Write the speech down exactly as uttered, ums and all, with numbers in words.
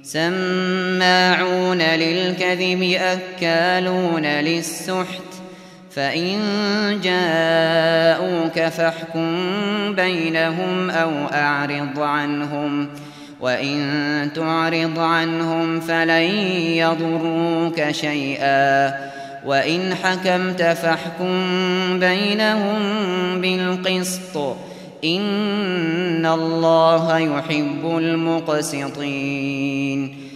سماعون للكذب أكالون للسحت فإن جاءوك فاحكم بينهم أو أعرض عنهم وإن تعرض عنهم فلن يضروك شيئا وإن حكمت فاحكم بينهم بالقسط إن الله يحب المقسطين